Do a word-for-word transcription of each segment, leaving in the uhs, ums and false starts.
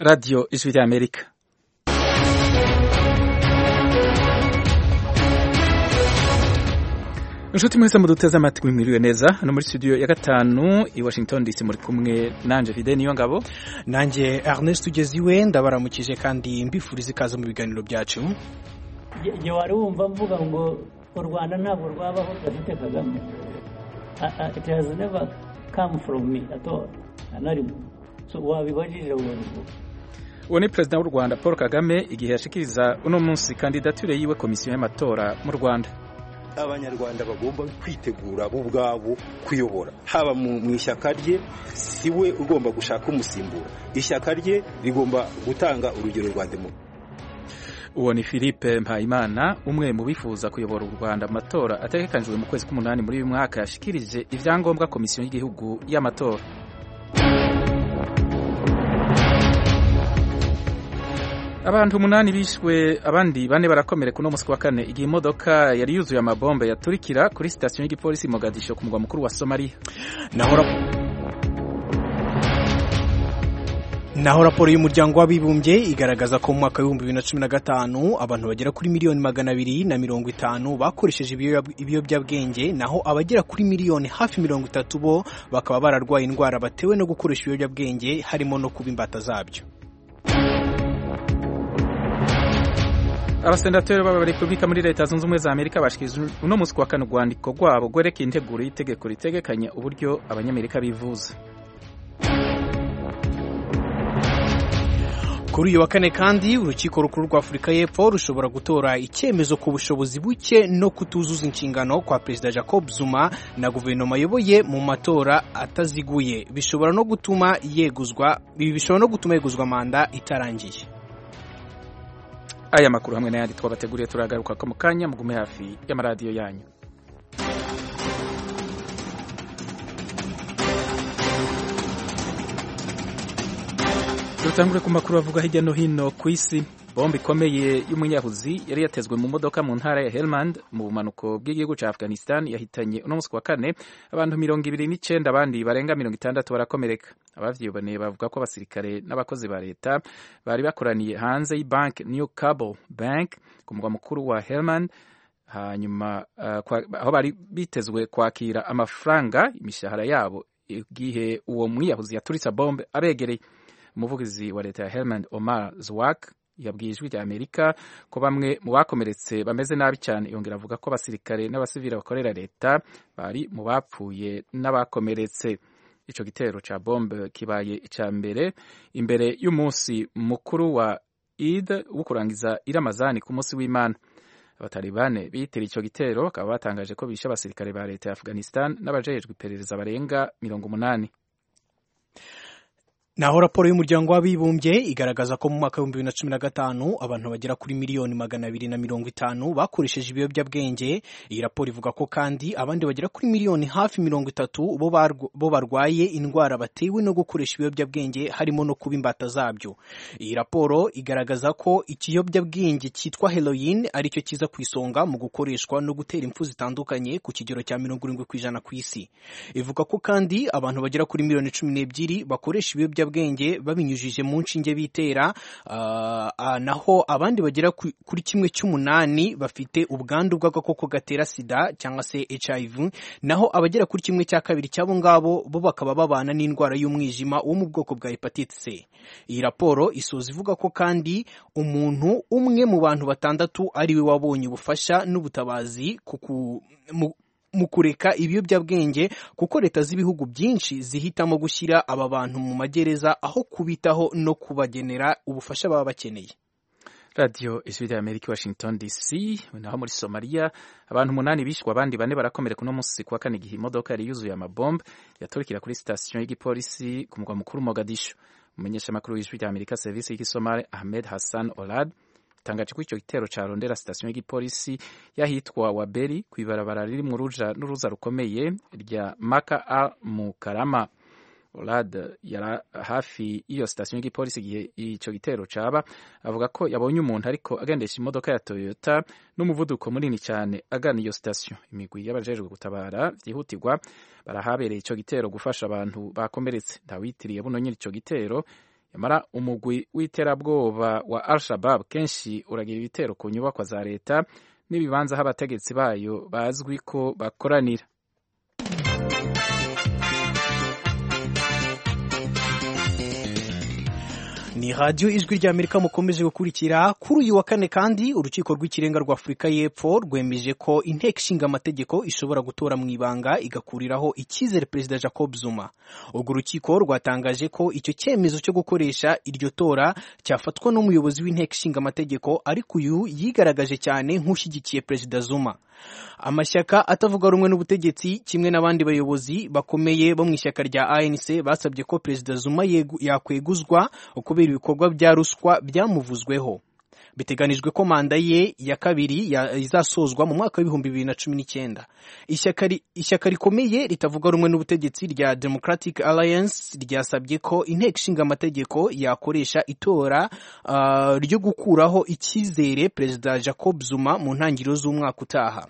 Radio Ijwi ry'Amerika. Inshuti mwese muduteze amatwi mwiriwe neza hano muri studio ya gatanu i Washington D C muri kumwe nanje Fide niyo ngabo nanje Ernest Tugeziwe ndabaramukije kandi mbifuriza ikaze mu biganiro byacu. Je wari wumva mvuga ngo u Rwanda ntabwo rwabaho dafite Kagame. It has never come from me at all. Anari so wabibajije ubwo. Uwo ni President w'u Rwanda Paul Kagame igihe yashikiriza uno munsi kandidature yiwe komisiyo y'amatora mu Rwanda. Abanyarwanda bagomba kwitegura bo ubwabo kuyobora haba mu ishyaka rye siwe ugomba gushaka umusimbura ishyaka rye rigomba gutanga urugero rwa demo. Uwo ni Philippe Mpayimana umwe mu bifuza kuyobora u Rwanda amatora ategekanijwe mu kwezi k'umunani muri uyu mwaka yashikirije ivyangombwa komisiyo y'igihugu y'amatora. Abantu umunani bishwe abandi bane barakomereka uno musi wa kane igihe imodoka yari yuzuye amabombe yaturikira kuri station y'igipolisi Mogadisho ku mugwa mukuru wa Somalia. Naho Naho raporo y'umuryango w'abibumbye igaragaza ko mu mwaka w'ibihumbi bibiri na cumi na gatanu abantu bagera kuri miliyoni magana abiri na mirongo itanu bakoresheje ibiyobyabwenge naho abagera kuri miliyoni hafi mirongo itatu bo bakaba bararwaye indwara batewe no gukoresha ibiyobyabwenge harimo no kuba imbata zabyo. Abasenateri b'aba Republika muri Leta Zunze Ubumwe za Amerika bashikije uno musi wa kane urwandiko rwabo gwereka integuro y'itegeko ritegekanya uburyo abanyamerika bivuza. Kuri uyu wa kane kandi urukiko rukuru rwa Afurika y'Epfo rushobora gutora icyemezo ku bushobozi buke no kutuzuza inshingano kwa Perezida Jacob Zuma na guverinoma ayoboye mu matora ataziguye bishobora no gutuma yeguzwa ibi bishobora no gutuma yeguzwa manda itarangiye. Aya makuru hamwe n'ayandi twabateguriye turagaruka ko mu kanya mugume hafi y'amaradiyo yanyu. Dutangure ku makuru avuga hirya no hino ku isi. Bombe ikomeye y'umunyahuzi yari yatezwe mu modoka mu ntara ya Helmand mu bumanuko bw'igihugu cya Afghanistan yahitanye uno musi wa kane abantu mirongo ibiri n'icenda abandi barenga mirongo itandatu barakomereka. Abavyiboneye bavuga ko abasirikare n'abakozi ba leta bari bakoraniye hanze y'Bank New Cable Bank ku mugwa mukuru wa Helmand hanyuma uh, aho bari bitezwe kwakira amafaranga imishahara yabo igihe uwo mwiyahuzi yaturitsa bombe abegereye. Umuvugizi wa leta ya Helmand Omar Zwak yabwiye ijwi rya Amerika ko bamwe mu bakomeretse bameze nabi cyane yongera avuga ko abasirikare n'abasivili bakorera leta bari mu bapfuye n'abakomeretse. Ico gitero ca bombe kibaye ica mbere imbere y'umunsi mukuru wa Eid wo kurangiza iramazani ku munsi w'Imana. Abatalibane bitera ico gitero bakaba batangaje ko bishe abasirikare ba leta ya Afghanistan n'abajejwe iperereza barenga mirongo umunani. Naho raporo y'umuryango w'abibumbye igaragaza ko mu mwaka w'ibihumbi bibiri na cumi na gatanu abantu bagera kuri miliyoni magana abiri na mirongo itanu bakoresheje ibiyobyabwenge. Iyi raporo ivuga ko kandi abandi bagera kuri miliyoni hafi mirongo itatu bo bo barwaye indwara batewe no gukoresha ibiyobyabwenge harimo no kuba imbata zabyo. Iyi raporo igaragaza ko ikiyobyabwenge cyitwa heroin ari cyo kiza ku isonga mu gukoreshwa no gutera impfu zitandukanye ku kigero cya mirongo irindwi ku ijana ku isi. Ivuga ko kandi abantu bagera kuri miliyoni cumi n'ebyiri bakoresha ibiyobyabwenge bwenge babinyujije mu nshinge bitera uh, uh, naho abandi bagera kuri kimwe cy'umunani bafite ubwandu bw'agakoko gatera sida cyangwa se H I V naho abagera kuri kimwe cya kabiri cyabo ngabo bo bakaba babana n'indwara y'umwijima wo mu bwoko bwa hepatite C. Iyi raporo isoza ivuga ko kandi umuntu umwe mu bantu batandatu ari we wabonye ubufasha n'ubutabazi kuku mu mu kureka ibiyobyabwenge kuko leta z'ibihugu byinshi zihitamo gushyira aba bantu mu magereza aho kubitaho no kubagenera ubufasha baba bakeneye. Radio Ijwi rya Amerika Washington D C. Naho muri Somalia abantu umunani bishwe abandi bane barakomereka uno musi kwa kane igihe imodoka yari yuzuye amabombe yaturikira kuri station y'igipolisi ku mugwa mukuru Mogadisho. Umumenyesha makuru w'Ijwi rya Amerika service y'Isomali Ahmed Hassan Olad tangaje ko icyo gitero carondera station y'igipolisi yahitwa Waberi kwibarabara riri mu ruja n'uruza rukomeye rya Maka al Mukarama. Olad yara hafi iyo station y'igipolisi gihe ico gitero caba avuga ko yabonye umuntu ariko agendesha imodoka ya Toyota n'umuvuduko munini cyane agana iyo station. Imigwi y'abajejwe gutabara vyihutirwa barahabereye ico gitero gufasha abantu bakomeretse. Ndawitiriye buno nyine ico gitero yamara umugwi w'iterabwoba wa Al-Shabaab kenshi uragira ibitero ku nyubakwa za leta n'ibibanza aho abategetsi bayo bazwi ko bakoranira. Ni radio ijwi rya Amerika mukomeje gukurikira. Kuri uyu wa kane kandi urukiko rw'ikirenga rwa Afurika y'Epfo rwemeje ko inteko ishinga amategeko ishobora gutora mu ibanga igakuriraho icyizere Perezida Jacob Zuma. Urwo rukiko rwatangaje ko icyo cyemezo cyo gukoresha iryo tora cyafatwa n'umuyobozi w'inteko ishinga amategeko, ariko uyu yigaragaje cyane nk'ushyigikiye Perezida Zuma. Amashyaka atavuga rumwe n'ubutegetsi kimwe n'abandi bayobozi bakomeye bo mu ishyaka rya A N C basabye ko Perezida Zuma yakweguzwa kubera ibikorwa bya ruswa byamuvuzweho. Biteganijwe ko manda ye ya kabiri izasozwa mu mwaka w'ibihumbi bibiri na cumi n'icyenda. Ishyaka rikomeye ritavuga rumwe n'ubutegetsi rya Democratic Alliance ryasabye ko inteko ishinga amategeko yakoresha itora uh, ryo gukuraho icyizere Perezida Jacob Zuma mu ntangiriro z'umwaka utaha.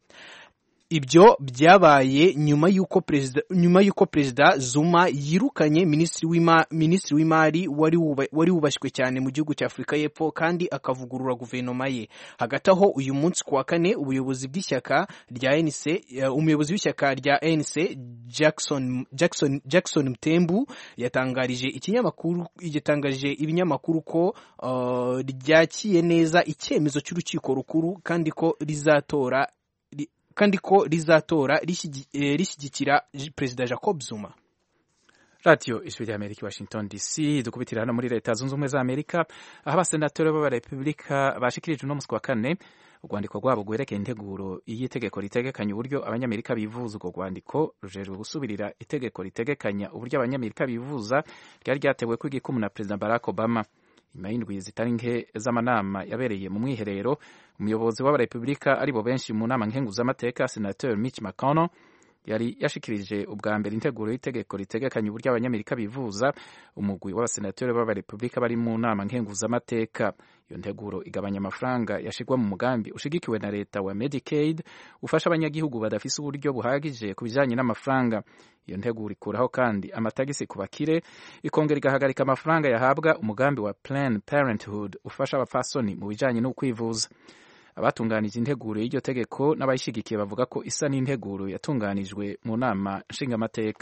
Ibyo byabaye nyuma yuko Perezida nyuma yuko Perezida Zuma yirukanye Minisitiri w'Imari Minisitiri w'Imari wari wari wubashywe cyane mu gihugu cya Afurika y'Epfo kandi akavugurura guverinoma ye. Hagati aho uyu munsi kuwa kane ubuyobozi bw'ishyaka rya A N C uh, umuyobozi w'ishyaka rya A N C Jackson Jackson Jackson Mtembu yatangarije ikinyamakuru yatangarije ibinyamakuru ko uh, ryakiye neza icyemezo cy'urukiko rukuru kandi ko rizatora kandi ko rizatora rishyigikira Perezida Jacob Zuma. Radio ijwi rya Amerika Washington D C. Dukubitira hano muri Leta Zunze Ubumwe za Amerika aho abasenateri b'abarepublika bashikirije uno musi wa kane urwandiko rwabo rwerekeye integuro y'itegeko ritegekanya uburyo abanyamerika bivuza. Urwo rwandiko rujejwe gusubirira itegeko ritegekanya uburyo abanyamerika bivuza ryari ryatewe ku igikumu na Perezida Barack Obama. Nyuma y'indwi zitari nke z'amanama yabereye mu mwiherero, umuyobozi w'abarepublika aribo benshi mu nama nkenguzamateka Senator Mitch McConnell yari yashikirije ubwa mbere integuro y'itegeko ritegekanya uburyo abanyamerika bivuza umugwi w'abasenateri b'abarepublika bari mu nama nkenguzamateka. Iyo nteguro igabanya amafaranga yashigwa mu mugambi ushigikiwe na leta wa Medicaid ufasha abanyagihugu badafise uburyo buhagije ku bijanye n'amafaranga. Iyo nteguro ikuraho kandi amatagisi ku bakire, ikongera igahagarika amafaranga yahabwa umugambi wa Planned Parenthood ufasha abapfasoni mu bijanye no kwivuza. Abatunganije integuro y'iryo tegeko n'abayishigikiye bavuga ko isa n'integuro yatunganijwe mu nama nshingamateka.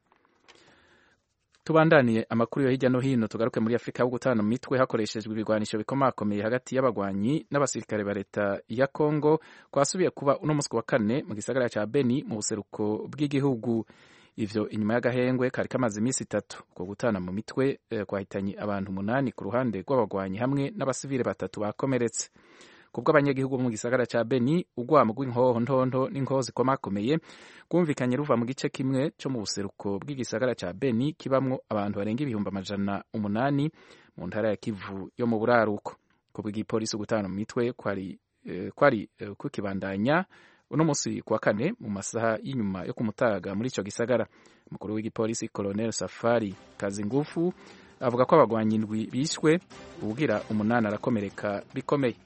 Tubandaniye amakuru yo hirya no hino, tugaruke muri Afrika yo gutana mu mitwe hakoreshejwe ibigwanisho bikomakomeye hagati y'abagwanyi n'abasirikare ba leta ya Kongo kwasubiye kuba uno musi wa kane mu gisagara ca Beni mu buseruko bw'igihugu. Ivyo inyuma y'agahengwe kari kamaze iminsi itatu. Uko gutana mu mitwe eh, kwahitanye abantu umunani ku ruhande rw'abagwanyi hamwe n'abasivile batatu bakomeretse. Kubwo abanyagihugu mu gisagara ca Beni, ugwamo rw'inkoho ntonto n'inkoho zikomakomeye kumvikanye ruva mu gice kimwe cyo mu buseruko bw'igisagara ca Beni kibamwo abantu barenga ibihumbi amajana umunani mu ntara ya Kivu yo mu buraruko. Kubwo igipolisi gutana mu mitwe kwari eh, kwari eh, kukibandanya uno musi kwa kane mu masaha y'inyuma yo kumutaga muri ico gisagara. Umukuru w'igipolisi Colonel Safari Kazingufu avuga ko abagwanyi indwi bishwe, ubugira umunani arakomereka bikomeye.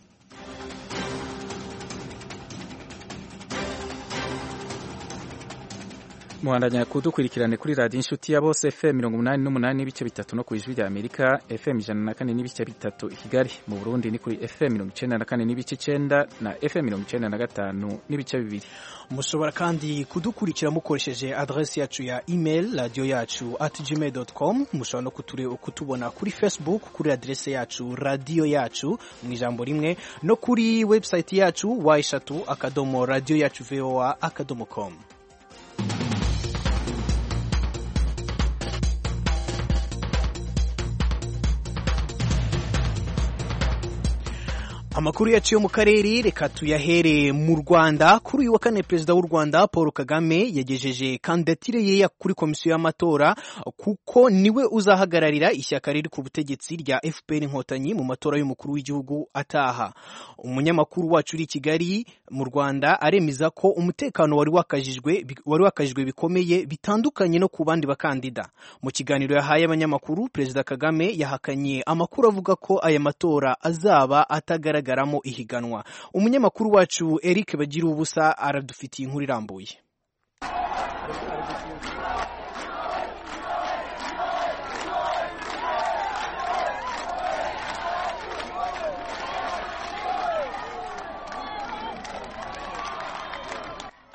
Muhandanya kudukurikirane kuri radio inshuti ya bose F M mirongo umunani n'umunani n'ibice bitatu no ku ijwi rya Amerika, F M ijana na kane n'ibice bitatu i Kigali. Mu Burundi ni kuri F M mirongo icenda na kane n'ibice icenda na F M mirongo icenda na gatanu n'ibice bibiri. Mushobora kandi kudukurikira mukoresheje adresse yacu ya email radio yacu at gmail dot com. Mushobora no kuture kutubona kuri Facebook kuri adresse yacu radio yacu mu ijambo rimwe, no kuri website yacu wa eshatu akadomo radio yacu voa akadomo com. Amakuru yaciye mu karere reka tuyahere mu Rwanda. Kuri uyu wa kane Perezida w'u Rwanda Paul Kagame yagejeje kandidatire ye kuri komisiyo y'amatora kuko niwe uzahagararira ishyaka riri ku butegetsi rya F P R Inkotanyi mu matora y'umukuru w'igihugu ataha. Umunyamakuru wacu uri i Kigali mu Rwanda aremeza ko umutekano wari wakajijwe wari wakajijwe bikomeye bitandukanye no ku bandi bakandida. Mu kiganiro yahaye abanyamakuru, Perezida Kagame yahakanye amakuru avuga ko aya matora azaba atagaragara garamo ihiganwa. Umunyamakuru wacu Eric Bagira ubusa aradufitiye inkuru irambuye.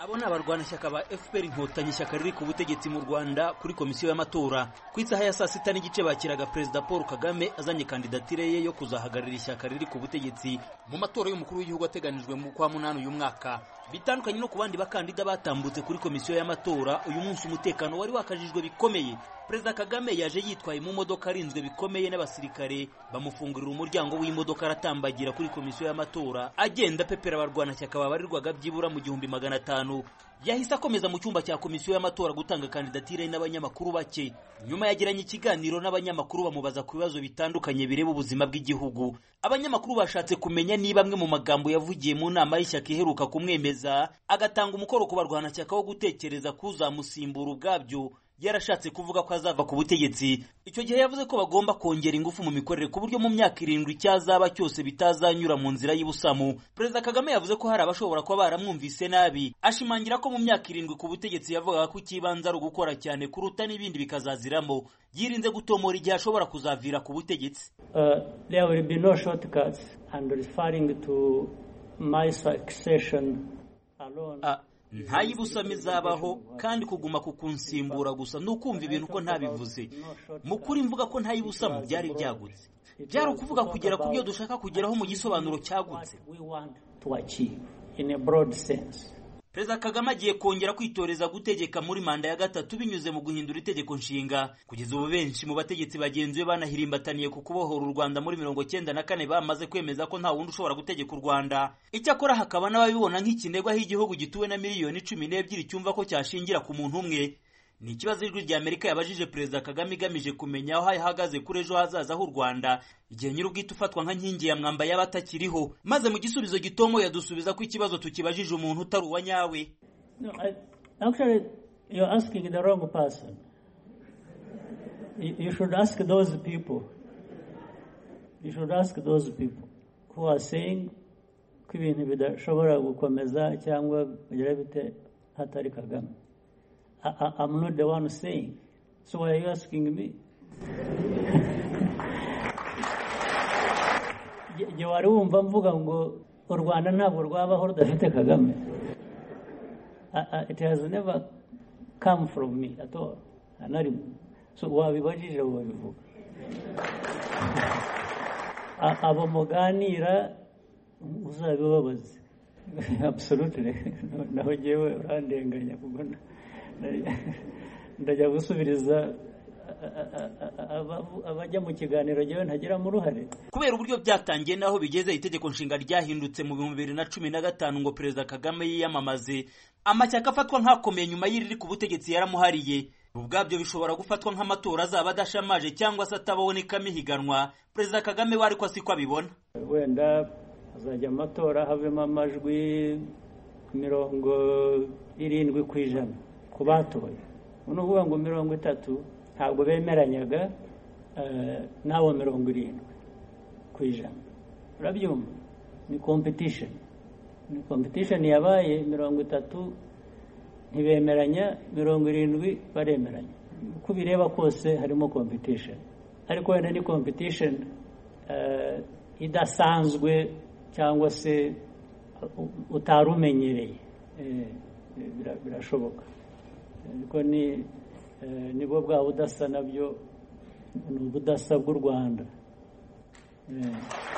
abo ni abarwanashyaka ba F P R Inkotanyi, ishyaka riri ku butegetsi mu Rwanda. Kuri komisiyo y'amatora ku isaha ya saa sita n'igice bakiraga Perezida Paul Kagame azanye kandidatire ye yo kuzahagararira ishyaka riri ku butegetsi mu matora y'umukuru w'igihugu ateganijwe mu kwa munani uyu mwaka. Bitandukanye no ku bandi bakandida batambutse kuri komisiyo y'amatora, uyu munsi umutekano wari wakajijwe bikomeye. Perezida Kagame yaje yitwaye mu modoka arinzwe bikomeye n'abasirikare, bamufungurira umuryango w'imodoka aratambagira kuri komisiyo y'amatora agenda pepera abarwanashyaka babarirwaga byibura mu gihumbi magana atanu. Yahise akomeza mu cyumba cya komisiyo y'amatora gutanga kandidatire n'abanyamakuru bake. Nyuma yagiranye ikiganiro n'abanyamakuru bamubaza ku bibazo bitandukanye bireba ubuzima bw'igihugu. Abanyamakuru bashatse kumenya niba amwe mu magambo yavugiye mu nama y'ishyaka iheruka kumwemeza agatanga umukoro ku barwanashyaka wo gutekereza kuzamusimbura ubwabyo yarashatse kuvuga ko azava ku butegetsi. Icyo gihe yavuze ko bagomba kongera ingufu mu mikorere ku buryo mu myaka irindwi cyazaba cyose bitazanyura mu nzira y'ubusamu. Perezida Kagame yavuze ko hari abashobora kuba baramwumvise nabi, ashimangira ko mu myaka irindwi ku butegetsi yavugaga ko ikibanza ari ugukora cyane kuruta n'ibindi bikazaziramo. Yirinze gutomora igihe ashobora kuzavira ku butegetsi. Uh, there will be no shortcuts and referring to my succession alone. Uh, nta y'ibusamo izabaho kandi kuguma kukunsimbura gusa nukumva ibintu ko ntabivuze. Mu kuri mvuga ko nta y'ibusamo byari byagutse, byari ukuvuga kugera ku byo dushaka kugeraho mu gisobanuro cyagutse. Perezida Kagame agiye kongera kwitoreza gutegeka muri manda ya gatatu binyuze mu guhindura itegeko nshinga. Kugeza ubu benshi mu bategetsi bagenzi be banahirimbataniye ku kubohora u Rwanda muri mirongo cyenda na kane bamaze kwemeza ko nta wundi ushobora gutegeka u Rwanda. Icyakora hakaba n'ababibona nk'ikinegwa aho igihugu gituwe na miliyoni cumi n'ebyiri cyumva ko cyashingira ku muntu umwe. Ni ikibazo ijwi rya Amerika yabajije Perezida Kagame igamije kumenya aho ahagaze kuri ejo hazaza h'u Rwanda igihe nyir'ubwite ufatwa nka nkingi ya mwamba yaba atakiriho. Maze mu gisubizo gitomo yadusubiza ko ikibazo tukibajije umuntu utari uwa nyawe. No, I, actually you're asking the wrong person. You, you should ask those people. You should ask those people who are saying ko ibintu bidashobora gukomeza cyangwa kugira bite hatari Kagame. I, I'm not the one saying. So why are you asking me? Je wari wumva mvuga ngo u Rwanda ntabwo rwabaho rudafite Kagame. It has never come from me at all. Anari. So wabibajije wabivuga. Abo muganira uzabibabaze. Absolutely. Naho jewe urandenganya kubona. Ndajya gusubiriza abajya mu kiganiro jewe ntagira mu ruhare. Kubera uburyo byatangiye naho bigeze itegeko nshinga ryahindutse mu bibiri na cumi na gatanu ngo Perezida Kagame yiyamamaze, amashyaka afatwa nk'akomeye nyuma y'iri ku butegetsi yaramuhariye. Ubwabyo bishobora gufatwa nk'amatora azaba adashamaje cyangwa se atabonekamo ihiganwa. Perezida Kagame wari ko asiko abibona. Wenda azajya amatora havemo amajwi mirongo irindwi ku ijana ku batoye. Unuvuga ngo mirongo itatu ntabwo bemeranyaga n'abo mirongo irindwi ku ijana. Urabyumva? Ni competition. Ni competition yabaye mirongo itatu ntibemeranya, mirongo irindwi baremeranya. Uko bireba kose harimo competition. Ariko wenda ni competition uh, idasanzwe cyangwa se utarumenyereye. Eh, birashoboka. Ariko ni eh, nibo bwa budasa nabyo ni ubudasa bw'u Rwanda. Eh.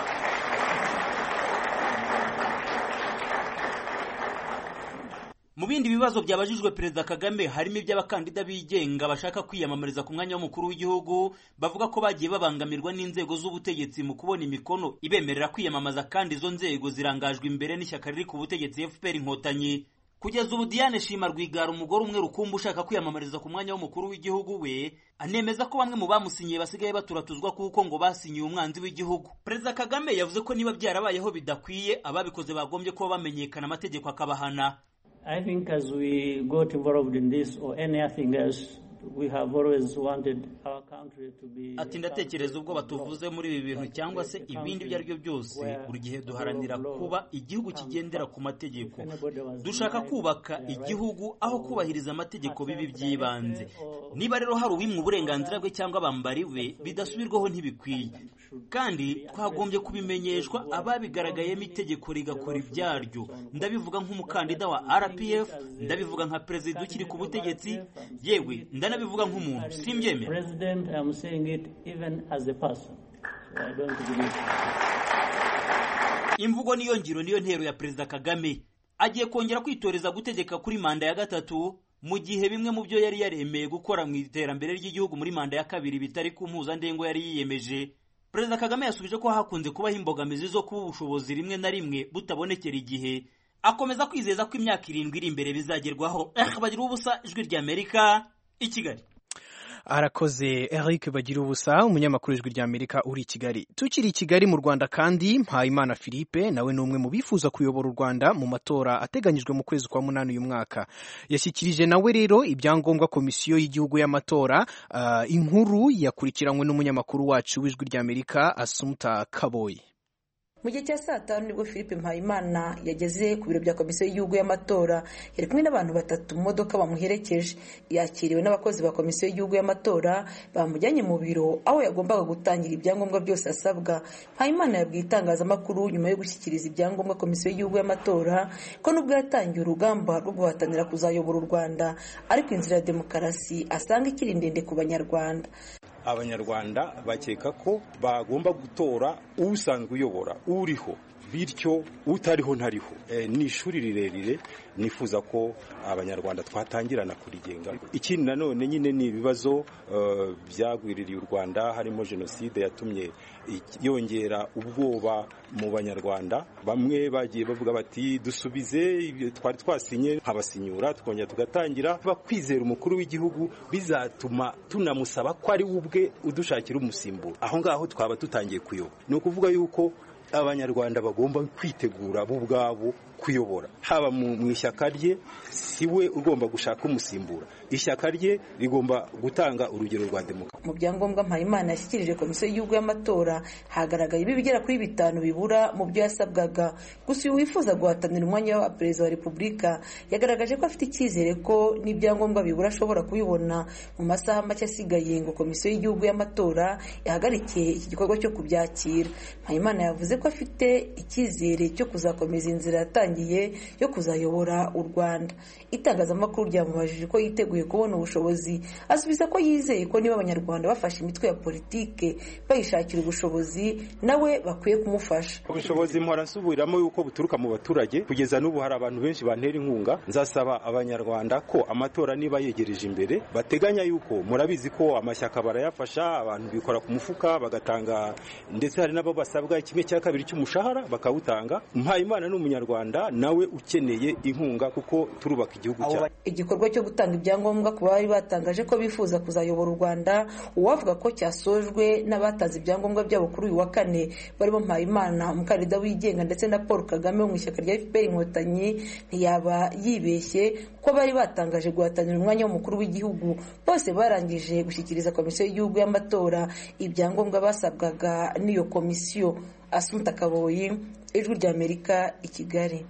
Mu bindi bibazo byabajijwe Perezida Kagame harimo iby'abakandida bigenga bashaka kwiyamamariza ku mwanya w'umukuru w'igihugu bavuga ko bagiye babangamirwa n'inzego z'ubutegetsi mu kubona imikono ibemerera kwiyamamaza, kandi izo nzego zirangajwe imbere n'ishyaka riri ku butegetsi F P R Inkotanyi. Kugeza ubu Diane Shima Rwigara, umugore umwe rukumbi ushaka kwiyamamariza ku mwanya w'umukuru w'igihugu, we anemeza ko bamwe mu bamusinyiye basigaye baturatuzwa kuko ngo basinyiye umwanzi w'igihugu. Perezida Kagame yavuze ko niba byarabayeho bidakwiye ababikoze bagombye kuba bamenyekana amategeko akabahana. I think as we got involved in this or anything else, we have always wanted our country to be. Ati ndatekereza ubwo batuvuze muri ibi bintu cyangwa se ibindi ibyo ari byo byose, buri gihe duharanira kuba igihugu kigendera ku mategeko. Dushaka kubaka igihugu aho kubahiriza amategeko bibi by'ibanze. Niba rero hari uwimwe uburenganzira bwe cyangwa abambari we, bidasubirwaho ntibikwiye. Kandi twagombye kubimenyeshwa ababigaragayemo itegeko rigakora ibyaryo. Ndabivuga nk'umukandida wa R P F, ndabivuga nka perezida ukiri ku butegetsi, yewe ndanabivuga nk'umuntu. Simbyemera. President, I'm saying it even as a person. So I don't believe. Imvugo niyo ngiro niyo ntero ya Perezida Kagame. Agiye kongera kwitoreza gutegeka kuri manda ya gatatu, mu gihe bimwe mu byo yari yaremeye gukora mu iterambere ry'igihugu muri manda ya kabiri bitari ku mpuzandengo yari yiyemeje. Perezida Kagame yasubije ko hakunze kubaho imbogamizi zo kuba ubushobozi rimwe na rimwe butabonekera igihe. Akomeza kwizeza ko imyaka irindwi iri imbere bizagerwaho. Bagira ubusa, Ijwi ry'Amerika, i Kigali. Arakoze Eric Bagira ubusa, umunyamakuru w'Ijwi ry'Amerika uri i Kigali. Tukiri i Kigali mu Rwanda kandi, Mpayimana Philippe nawe n'umwe mu bifuza kuyobora u Rwanda mu matora ateganyijwe mu kwezi kwa munani uyu mwaka. Yashyikirije nawe rero ibyangombwa komisiyo y'igihugu y'amatora. Uh, inkuru yakurikiranywe n'umunyamakuru wacu w'Ijwi ry'Amerika Assumpta Kaboyi. Mu gihe cya saa tanu nibwo Philippe Mpayimana yageze ku biro bya komisiyo y'igihugu y'amatora. Yari kumwe n'abantu batatu mu modoka bamuherekeje. Yakiriwe n'abakozi ba komisiyo y'igihugu y'amatora bamujyanye mu biro aho yagombaga gutangira ibyangombwa byose asabwa. Mpayimana yabwiye itangazamakuru nyuma yo gushyikiriza ibyangombwa komisiyo y'igihugu y'amatora ko nubwo yatangiye urugamba rwo guhatanira kuzayobora u Rwanda, ariko inzira ya demokarasi asanga ikiri ndende ku Banyarwanda. Abanyarwanda bakeka ko bagomba gutora usanzwe uyobora uriho, bityo utariho ntariho. E, ni ishuri rirerire nifuza ko Abanyarwanda twatangirana kurigenga. Ikindi nanone nyine ni ibibazo uh, byagwiririye u Rwanda, harimo jenoside yatumye yongera ubwoba mu Banyarwanda. Bamwe bagiye bavuga bati dusubize twari twasinye nkabasinyura tukongera tugatangira. Bakwizera umukuru w'igihugu bizatuma tunamusaba ko ari ubwe udushakira umusimburo. Aho ngaho twaba tutangiye kuyoba. Ni ukuvuga yuko Abanyarwanda bagomba kwitegura bo ubwabo kuyobora. Haba mu ishyaka rye siwe ugomba gushaka umusimbura. Ishyaka rye rigomba gutanga urugero rwa demokarasi. Mu byangombwa Mpayimana yashyikirije komisiyo y'igihugu y'amatora hagaragaye ibigera kuri bitanu bibura mu byo yasabwaga. Gusa uyu wifuza guhatanira umwanya wa perezida wa Repubulika yagaragaje ko afite icyizere ko n'ibyangombwa bibura ashobora kubibona mu masaha make asigaye ngo komisiyo y'igihugu y'amatora yahagarikiye iki gikorwa cyo kubyakira. Mpayimana yavuze ko afite icyizere cyo kuzakomeza inzira yatangiye yo kuzayobora u Rwanda. Itangazamakuru ryamubajije ko yiteguye kubona ubushobozi, asubiza ko yizeye ko niba Abanyarwanda bafashe imitwe ya politike bayishakira ubushobozi nawe bakwiye kumufasha. Ubushobozi mpora nsubiramo yuko buturuka mu baturage. Kugeza n'ubu hari abantu benshi bantera inkunga. Nzasaba Abanyarwanda ko amatora niba yegereje imbere bateganya yuko, murabizi ko amashyaka barayafasha, abantu bikora ku mufuka bagatanga, ndetse hari nabo basabwa kimwe cya kabiri cy'umushahara bakawutanga. Mpayimana n'umunyarwanda nawe ukeneye inkunga kuko turubaka igihugu cyacu. Igikorwa cyo gutanga ibyangombwa ku bari batangaje ko bifuza kuzayobora u Rwanda, uwavuga ko cyasojwe n'abatanze ibyangombwa byabo kuri uyu wa kane barimo Mpayimana, umukandida wigenga, ndetse na Paul Kagame wo mu ishyaka rya F P R Inkotanyi, ntiyaba yibeshye ko bari batangaje guhatanira umwanya w'umukuru w'igihugu. Bose barangije gushyikiriza komisiyo y'igihugu y'amatora ibyangombwa basabwaga n'iyo komisiyo. Assumpta Kaboyi, Ijwi ry'Amerika, i Kigali.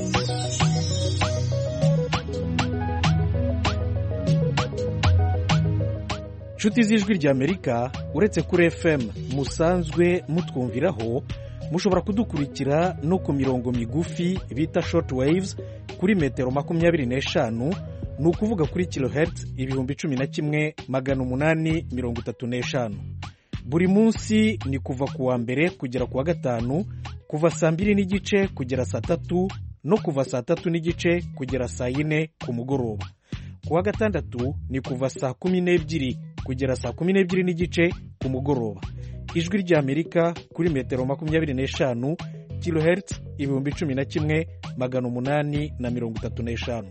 Nshuti z'Ijwi ry'Amerika, uretse kuri F M musanzwe mutwumviraho, mushobora kudukurikira no ku mirongo migufi bita short waves kuri metero makumyabiri n'eshanu, ni ukuvuga kuri kilohertz ibihumbi cumi na kimwe magana umunani mirongo itatu n'eshanu. Buri munsi ni kuva ku wa mbere kugera ku wa gatanu, kuva saa mbiri n'igice kugera saa tatu, no kuva saa tatu n'igice kugera saa yine ku mugoroba. Ku wa gatandatu ni kuva saa kumi n'ebyiri kugera saa kumi n'ebyiri n'igice ku mugoroba. Ijwi ry'Amerika kuri metero makumyabiri n'eshanu, kilohertz ibihumbi cumi na kimwe magana umunani na mirongo itatu n'eshanu.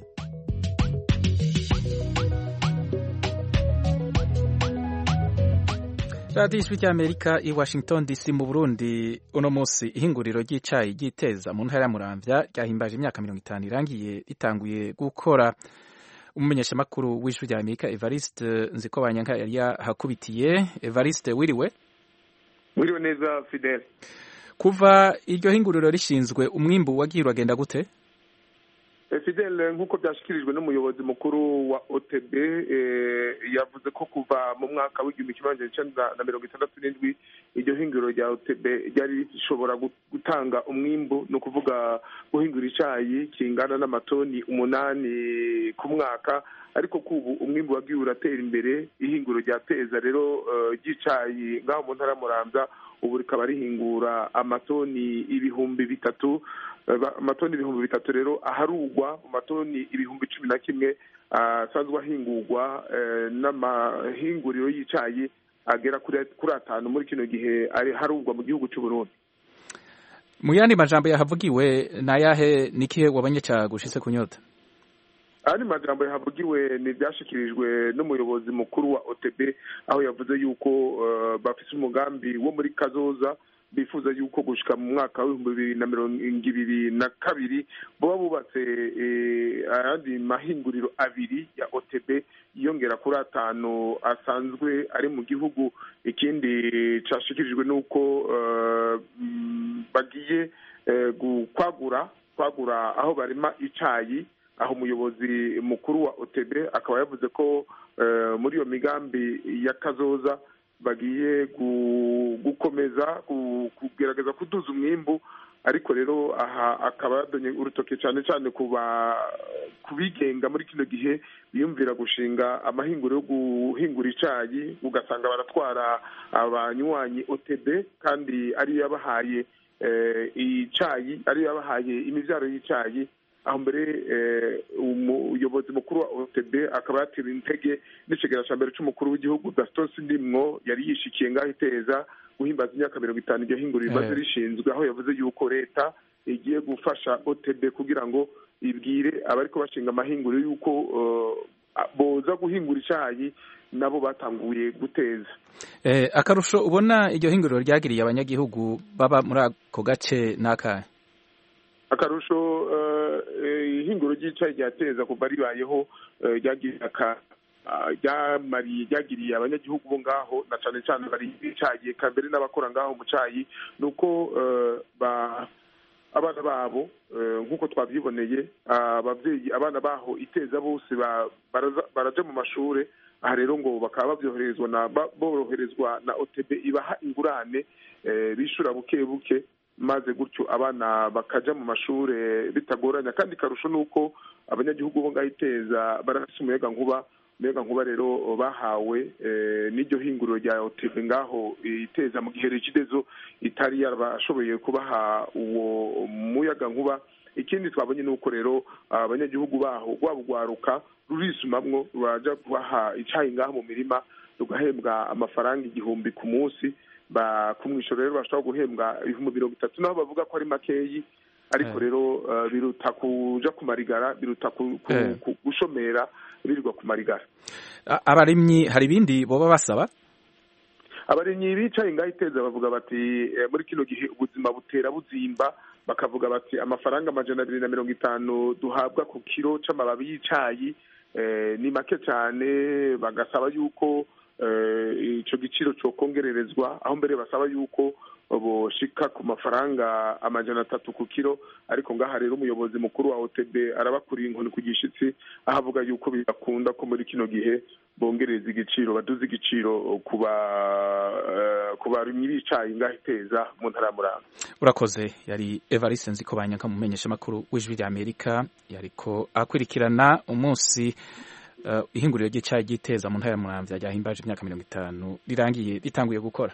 Radio Ijwi ry'Amerika i Washington D C. Mu Burundi uno munsi ihinguriro ry'icayi ryiteza mu ntara ya Muramvya ryahimbaje imyaka mirongo itanu irangiye ritanguye gukora. umumenyeshamakuru w'ijwi rya Amerika Evariste Nzikobanyanka yari yahakubitiye. Evariste, wiriwe? Wiriwe neza Fidel. Kuva iryo hinguriro rishinzwe umwimbu wagiye uragenda gute? Fidel, nk'uko byashyikirijwe n'umuyobozi mukuru wa O T B yavuze ko kuva mu mwaka w'igihumbi kimwe magana cyenda na mirongo itandatu n'indwi iryo hinguriro rya O T B ryari rishobora gutanga umwimbu, ni ukuvuga guhingura icyayi kingana n'amatoni umunani ku mwaka, ariko kubu umwimbu wagiye uratera imbere. ihinguriro rya Teza rero ry'icyayi ngaho mu ntara ya Muramvya ubu rikaba rihingura amatoni ibihumbi bitatu amatoni ibihumbi bitatu rero aharugwa mu matoni ibihumbi cumi na kimwe asanzwe ahingurwa n'amahinguriro y'icyayi agera kuri atanu muri kino gihe ari harugwa mu gihugu cy'u Burundi. Mu yandi majambo yahavugiwe nayahe nikihe wabanye cyagushitse kunyota? Ari majambo yahavugiwe ni byashikirijwe n'umuyobozi mukuru wa O T B, aho yavuze yuko uh, bafise umugambi wo muri kazoza bifuza yuko gushika mu mwaka w'ibihumbi bibiri na mirongo ibiri na kabiri boba bubatse ayandi mahinguriro abiri ya O T B yongera kuri atanu asanzwe ari mu gihugu. Ikindi cashikirijwe nuko uh, bagiye uh, kwagura kwagura aho barima icayi, aho umuyobozi mukuru wa O T B akaba yavuze ko uh, muri iyo migambi ya kazoza bagiye gukomeza kugerageza kuduza umwimbu, ariko rero aha akaba yadonye urutoke cyane cyane kuba kubigenga muri kino gihe biyumvira gushinga amahinguriro yo guhingura icyayi, ugasanga baratwara abanywanyi O T B kandi ari yabahaye icyayi ari yabahaye imivyaro y'icyayi. Aho mbere umuyobozi mukuru wa O T B akaba yatera intege n'ikigera cya mbere cy'umukuru w'igihugu Gaston Sindimwo yari yishikiye ngaho Iteza guhimbaza imyaka mirongo itanu iryo hinguriro rimaze rishinzwe, aho yavuze yuko leta igiye gufasha O T B kugira ngo ibwire abariko bashinga amahinguriro yuko boza guhingura icyayi nabo batanguye guteza. Eh, akarusho ubona iryo hinguriro ryagiriye abanyagihugu baba muri ako gace n'akahe? Akarusho ihinguro ry'icyayi rya Teza kuva ribayeho ryagiriye abanyagihugu bo ngaho, na cyane cyane bari icyayi kambere n'abakora ngaho mu cyayi, nuko abana babo nk'uko twabyiboneye ababyeyi abana baho Iteza bose baraja mu mashure. Aha rero ngo bakaba babyoherezwa na boroherezwa na O T B ibaha ingurane bishura buke buke, maze gutyo abana bakaja mu mashure bitagoranya. Kandi karusho nuko abanyagihugu bo ngaho Iteza barafise umuyaga nkuba umuyaga nkuba rero bahawe n'iryo hinguriro rya O T B ngaho Iteza mu gihe Regideso itari yarabashoboye kubaha uwo muyaga nkuba. Ikindi twabonye nuko rero abanyagihugu baho rwabugwaruka rurisumamwo baja kubaha icayi ngaho mu mirima rugahembwa amafaranga igihumbi ku munsi, ba kumwisho rero bashobora guhembwa ibihumbi mirongo itatu, naho bavuga ko ari makeyi, ariko rero uh, biruta kuja kumarigara, biruta gushomera birirwa kumarigara. Abarimyi hari ibindi boba basaba? Abarimyi bicaye ngaho Iteza bavuga bati eh, muri kino gihe ubuzima butera buzimba, bakavuga bati amafaranga amajana abiri na mirongo itanu duhabwa ku kiro c'amababi y'icayi eh, ni make cyane. Bagasaba yuko ico giciro cyo kongererezwa, aho mbere basaba yuko boshika ku mafaranga amajana atatu ku kiro. Ariko ngaha rero umuyobozi mukuru wa O T B arabakuriye inkoni ku gishitsi, aho avuga yuko bidakunda ko muri kino gihe bongereza igiciro, baduze igiciro kuba kuba b'icayi ngaho Iteza mu ntara ya Muramvya. Urakoze. Yari Evariste Nzikobanyanka mumenyesha makuru w'ijwi rya Amerika yariko akurikirana umunsi Uh, ihinguriro ry'icyayi ry'Iteza mu ntara ya Muramvya ryahimbaje imyaka mirongo itanu rirangiye ritanguye gukora.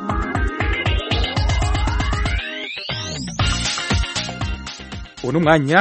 Uno mwanya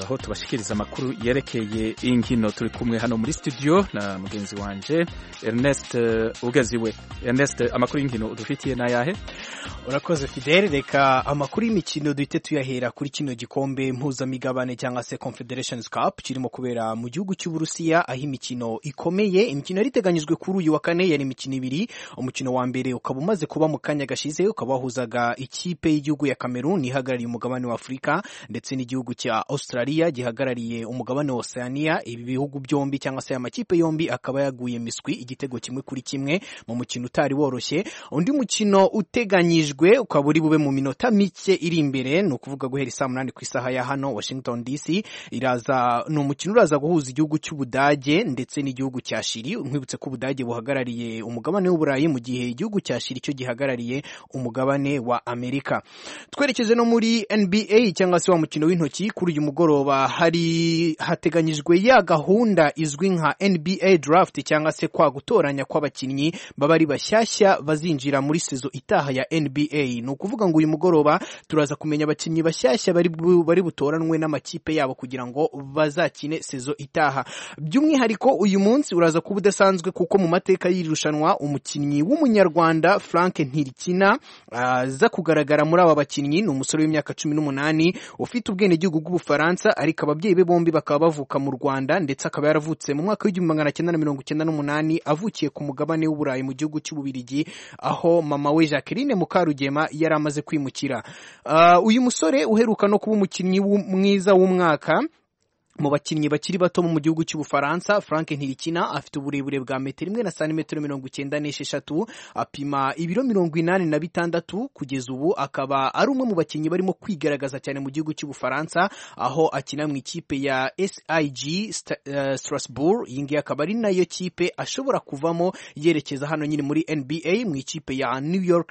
aho tubashikiriza amakuru yerekeye inkino. Turi kumwe hano muri studio na mugenzi wanje Ernest Ugeziwe. Ernest, amakuru y'inkino udufitiye na yahe? Urakoze Fidel. Reka amakuru y'imikino duhite tuyahera kuri kino gikombe mpuzamigabane cyangwa se Confederations Cup kirimo kubera mu gihugu cy'u Burusiya, aho imikino ikomeye. Imikino yari iteganyijwe kuri uyu wa kane yari imikino ibiri. Umukino wa mbere ukaba umaze kuba mu kanya gashize, ukaba wahuzaga ikipe y'igihugu ya Cameroon ihagarariye umugabane wa Afrika ndetse n'igihugu cya Australia gihagarariye umugabane wa Oceania. Ibi bihugu byombi cyangwa se amakipe yombi akaba yaguye miswi igitego kimwe kuri kimwe mu mukino utari woroshye. Undi mukino uteganyijwe ukaba uri bube mu minota mike iri imbere, ni ukuvuga guhera saa munani ku isaha ya hano Washington D C. Iraza ni umukino uraza guhuza igihugu cy'Ubudage ndetse n'igihugu cya Chili. Nkwibutse ko Ubudage buhagarariye umugabane w'Uburayi mu gihe igihugu cya Chili cyo gihagarariye umugabane wa Amerika. Twerekeje no muri N B A cyangwa se wa mukino w'intoki. Kuri uyu mugoroba hari hateganyijwe ya gahunda izwi nka N B A draft cyangwa se kwa gutoranya kw'abakinnyi baba ari bashyashya bazinjira muri sezo itaha ya N B A. Ni ukuvuga ngo uyu mugoroba turaza kumenya abakinnyi bashyashya bari bari butoranwe n'amakipe yabo kugira ngo bazakine sezo itaha. By'umwihariko uyu munsi uraza kuba udasanzwe kuko mu mateka y'irushanwa umukinnyi w'umunyarwanda Frank Ntirikina aza uh, kugaragara muri aba bakinnyi. Ni umusore w'imyaka cumi n'umunani ufite ubwene gihugu bw'Ubufaransa, ariko ababyeyi be bombi bakaba bavuka mu Rwanda, ndetse akaba yaravutse mu mwaka w'igihumbi magana cyenda na mirongo icyenda n'umunani avukiye ku mugabane w'Uburayi mu gihugu cy'Ububirigi, aho mama we Jacqueline Mukarugema yari amaze kwimukira. Uh, uyu musore uheruka no kuba umukinnyi mwiza w'umwaka mu bakinnyi bakiri bato mu gihugu cy'Ubufaransa, Frank Ntirikina afite uburebure bwa metero imwe na santimetero mirongo icyenda n'esheshatu, apima ibiro mirongo inani na bitandatu. Kugeza ubu akaba ari umwe mu bakinnyi barimo kwigaragaza cyane mu gihugu cy'Ubufaransa, aho akina mu ikipe ya S I G Strasbourg. Iyi ngiyi akaba ari nayo kipe ashobora kuvamo yerekeza hano nyine muri N B A mu ikipe ya New York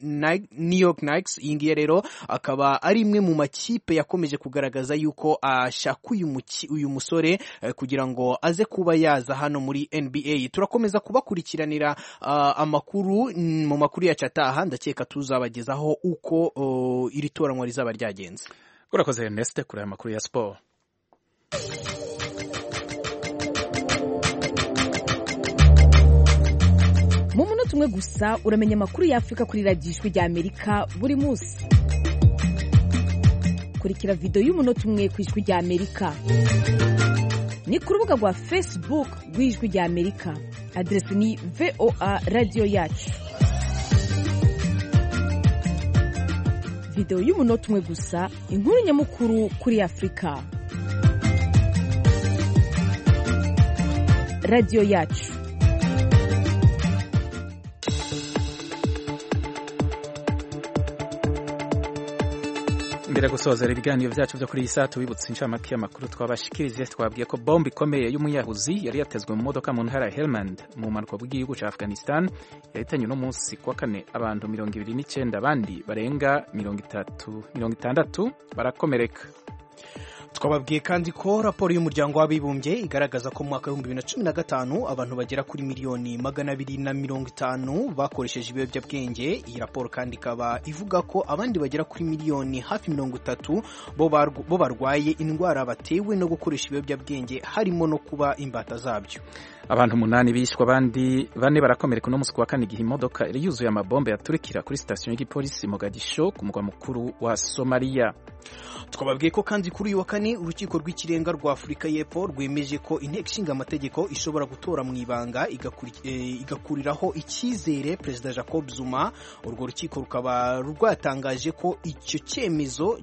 New York Knicks. Iyi ngiyi rero akaba ari imwe mu makipe yakomeje kugaragaza yuko ashaka uyu mukino uyu musore uh, kugira ngo aze kuba yaza hano muri N B A. Turakomeza kubakurikiranira uh, amakuru mm, mu makuru ya cataha. Ndakeka tuzabagezaho uko uh, iri toranwa rizaba ryagenze. Urakoze Ernest kuri aya makuru ya sport. Mu munota umwe gusa uramenya amakuru ya Afrika kuri radiyo rya Amerika buri munsi. Kurikira video y'umunota umwe ku ijwi rya Amerika ni ku rubuga rwa Facebook rw'ijwi rya Amerika. Adresi ni V O A radio yacu. Video y'umunota umwe gusa, inkuru nyamukuru kuri Afrika. Radio yacu. Mbere gusoza ibiganiro byacu byo kuri iyi saa tubibutse inshamake y'amakuru twabashikirije. Twabwiye ko bombe ikomeye y'umuyahuzi yari yatezwe mu modoka mu ntara ya Helmand mu mpanuka bw'igihugu cya Afghanistan yahitanye uno munsi kuwa kane abantu mirongo ibiri n'icyenda, abandi barenga mirongo itatu mirongo itandatu barakomereka. Twababwiye kandi ko raporo y'umuryango w'abibumbye igaragaza ko mu mwaka w'ibihumbi bibiri na cumi na gatanu abantu bagera kuri miliyoni magana abiri na mirongo itanu bakoresheje ibiyobyabwenge. Iyi raporo kandi ikaba ivuga ko abandi bagera kuri miliyoni hafi mirongo itatu bo barwaye indwara batewe no gukoresha ibiyobyabwenge, harimo no kuba imbata zabyo. Abantu umunani bishwe, abandi bane barakomereka no musi wa kane igihe imodoka iri yuzuye amabombe yaturikira kuri station y'igipolisi Mogadisho ku mugwa mukuru wa Somalia. Twababwiye ko kandi kuri uyu wa kane urukiko rw'ikirenga rwa Afurika y'Epfo rwemeje ko inteko ishinga amategeko ishobora gutora mu ibanga igakuriraho icyizere Perezida Jacob Zuma. Urwo rukiko rukaba rwatangaje ko icyo cyemezo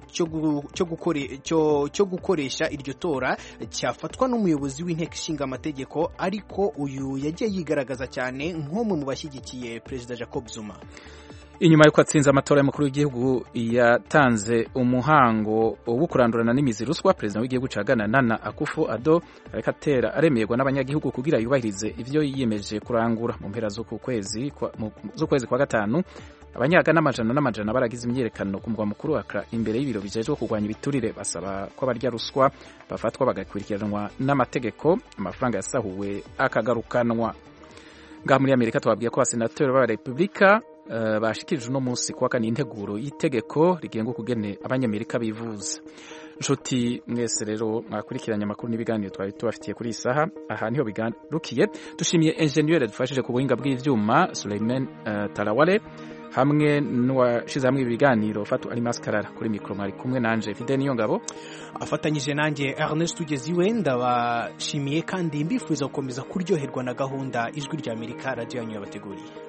cyo gukoresha iryo tora cyafatwa n'umuyobozi w'inteko ishinga amategeko, ariko uyu yagiye yigaragaza cyane nk'umwe mu bashyigikiye Perezida Jacob Zuma. Inyuma yuko atsinze amatora y'umukuru w'igihugu yatanze umuhango wo kurandurana n'imizi ruswa, Perezida w'igihugu ca Ghana Nana Akufo-Addo ariko atera aremerwa n'abanyagihugu kugira yubahirize ivyo yiyemeje kurangura. Mu mpera z'uku kwezi zo kwezi kwa gatanu, abanyaga n'amajana n'amajana baragize imyerekano ku mugwa mukuru Accra imbere y'ibiro bijejwe kurwanya ibiturire, basaba ko abarya ruswa bafatwa bagakurikiranwa n'amategeko, amafaranga yasahuwe akagarukanwa. Ngaha muri Amerika twabwiye ko abasenateri ba Republika Uh, bashikirije uno munsi kuwa kane integuro y'itegeko rigenga kugene abanyamerika bivuza. nshuti mwese rero mwakurikiranye amakuru n'ibiganiro twari tubafitiye kuri iyi saha aha niho bigarukiye dushimiye enjeniyeri dufashije ku buhinga bw'ivyuma Suleiman uh, Tarawale hamwe n'uwashize hamwe ibiganiro Fatu Alimas Karara kuri mikro mwari kumwe nanje Fidel Niyongabo afatanyije nanjye Ernest Tugeziwe ndabashimiye kandi mbifuza gukomeza kuryoherwa na gahunda ijwi rya Amerika radio yanyu yabateguriye.